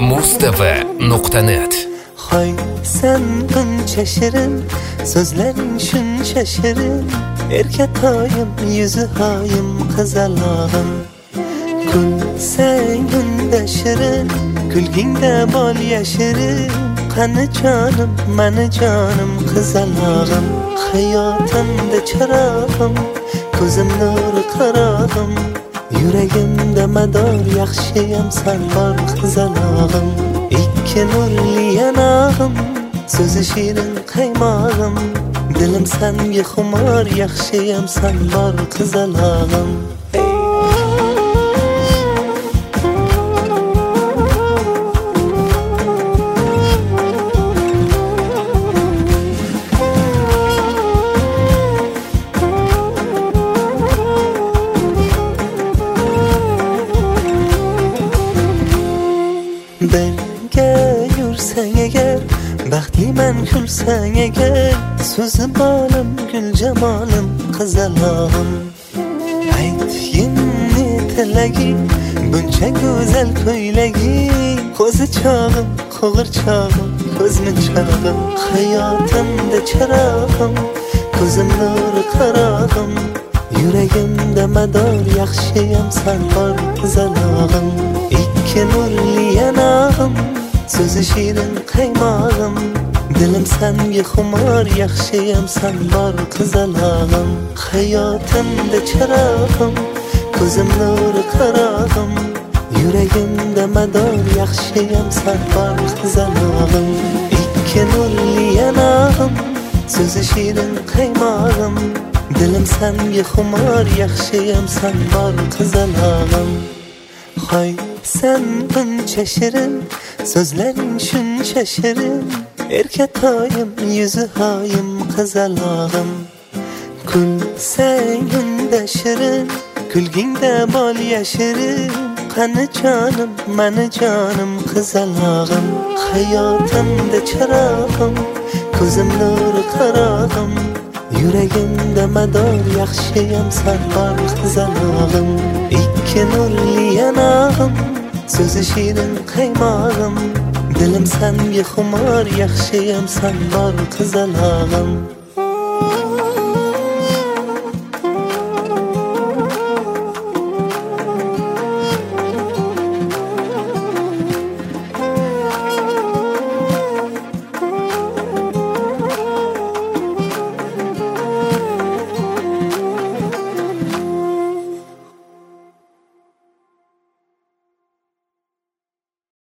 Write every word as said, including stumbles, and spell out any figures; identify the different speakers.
Speaker 1: muztv nuqta net.
Speaker 2: Hoy sen buncha shirin, so'zlaring shuncha shirin, erkatoyim yuzi hoyim qizalog'im. Kulsang unda shirin, kulgingda bol yashirin, qani jonim, mani jonim qizalog'im. Hayotimda chirog'im, ko'zim nuri qarog'im, yuragimda mador yaxshiyam san bor qizalog'im. Ikki nurli yanog'im, so'zi shirin qaymog'im, dilim sanga xumor yaxshiyam san bor qizalog'im. Birga yursang agar, baxtliman kulsang agar, so'zi bolim gul jamolim qizalog'im. Aytgin tilaging, buncha go'zal ko'ylaging, qo'zi chog'im, qo'g'ir chog'im, ko'zmi chog'im. Hayotimda chirog'im, ko'zim nuri qarog'im, yuragimda mador yaxshiyam san bor qizalog'im. Ikki nurli yanog'im, so'zi shirin qaymog'im, dilim sanga xumor yaxshiyam san bor qizalog'im. Hayotimda chirog'im, ko'zim nuri qarog'im, yuragimda mador yaxshiyam san bor qizalog'im. Ikki nurli yanog'im, so'zi shirin qaymog'im, dilim sanga xumor yaxshiyam san bor qizalog'im. Hoy sen buncha shirin, so'zlaring shuncha shirin, erkatoyim yuzi hoyim qizalog'im. Kulsang unda shirin, kulgingda bol yashirin, qani jonim, mani jonim qizalog'im. Hayotimda chirog'im, ko'zim nuri qarog'im, yuragimda mador yaxshiyam san bor qizalog'im. Ikki nurli yanog'im, so'zi shirin qaymog'im, dilim sanga xumor yaxshiyam san bor qizalog'im.